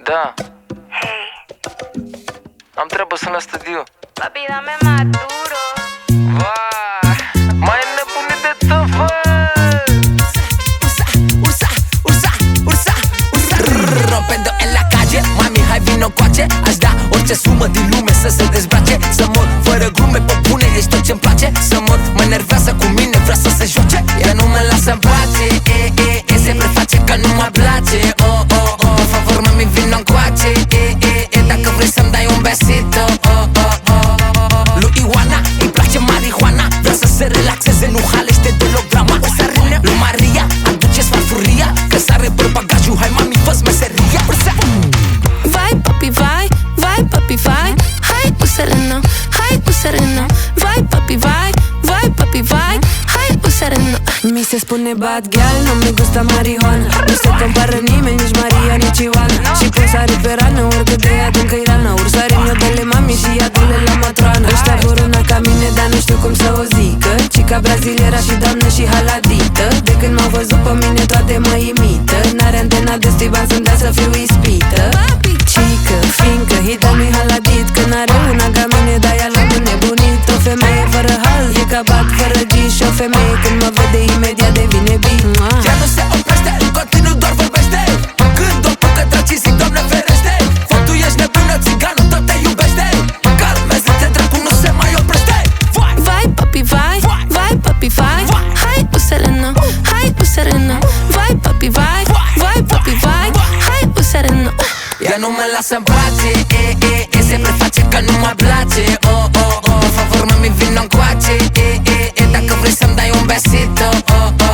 Da. Am treabă, sunt la studio. Papi, dame más duro. Vai, mai nebunit de tot, Rompendo en la calle, mami, hai vino coace. Aș da orice sumă din lume să se dezbrace. Să mor fără glume, pe bune, ești tot ce-mi place. Să mor, mă nervează cu mine, vrea să se joace. Ea nu mă lasă-n pace, se preface că nu mă place. Por favor, mami, vino încoace, dacă vrei să-mi dai un besito. Lui Ioana îi place marihuana, vrea să se relaxeze, nu halește deloc drama. Lui Maria aduce-ți farfuria, că sare pe bagajul, hai mami, fă-ți meseria. Vai papi, vai, vai papi, vai. Hai cu Serena, hai cu Serena. Vai papi, vai, vai papi, vai. Hai cu Serena. Mi se spune bad girl, nu mi gusta marihuana. Nu se compară nimeni, nici Maria, nici Ioana. Și când sari pe rană, oricât de adâncă-i rana. Ursarim eu de le mami și ea du-le la matroana. Ăștia vor una ca mine, dar nu știu cum să o zică. Cica braziliera și doamnă și haladită. De când m-au văzut pe mine toate mă imită. N-are antena de stiban să-mi dea să fiu ispită. Cică, fiindcă hita nu-i haladit. Că n-are una ca mine, dar ea l-a nebunit. O femeie fără hal, e ca bat fără giș. O femeie când mă vede imediat devine bine. Ea nu se oprește, în continuu doar vorbește. Când o pucă dracii zic, Doamne ferește. Fă, tu ești nebună, țigană, tot te iubește. Calmează-te, dracu, nu se mai oprește. Vai papi, vai, vai papi, vai. Hai cu Serena, hai cu Serena. Vai papi, vai, vai papi, vai. Hai cu Serena. Ea nu mă lasă-n pace, se preface că nu mă place. Por favor, mami, vino încoace, dacă vrei să-mi dai un besito.